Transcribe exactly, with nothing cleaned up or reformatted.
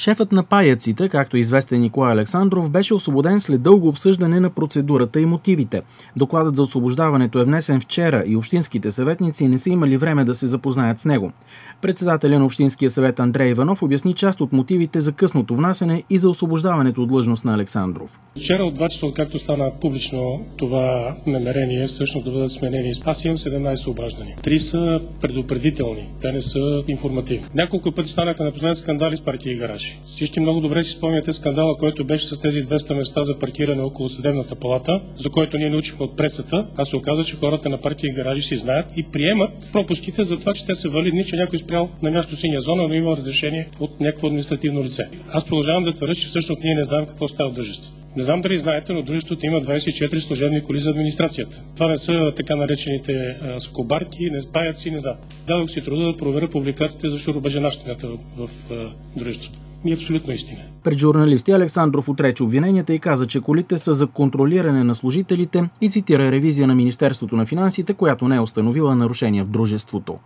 Шефът на паяците, както известен Николай Александров, беше освободен след дълго обсъждане на процедурата и мотивите. Докладът за освобождаването е внесен вчера и общинските съветници не са имали време да се запознаят с него. Председателят на Общинския съвет Андрей Иванов обясни част от мотивите за късното внасяне и за освобождаването от длъжност на Александров. Вчера от два часа, както стана публично това намерение, всъщност да бъдат сменени. Аз имам седемнайсет обаждания. Три са предупредителни, те не са информативни. Няколко пъти станаха напоследък скандали с партии и гаражи. Всички много добре си спомняте скандала, който беше с тези двеста места за паркиране около Съдебната палата, за който ние научихме от пресата, а се оказа, че хората на партии и гаражи си знаят и приемат пропуските за това, че те са валидни, че някой спрял на място синя зона, но има разрешение от някакво административно лице. Аз продължавам да твърдя, че всъщност ние не знаем какво става в дружеството. Не знам дали знаете, но дружеството има двайсет и четири служебни коли за администрацията. Това не са така наречените а, скобарки, не паяци, не знам. Дадох си труда да проверя публикациите за шуробаджанащината в, в а, дружеството. И е абсолютно истина. Пред журналисти Александров отрече обвиненията и каза, че колите са за контролиране на служителите и цитира ревизия на Министерството на финансите, която не е установила нарушения в дружеството.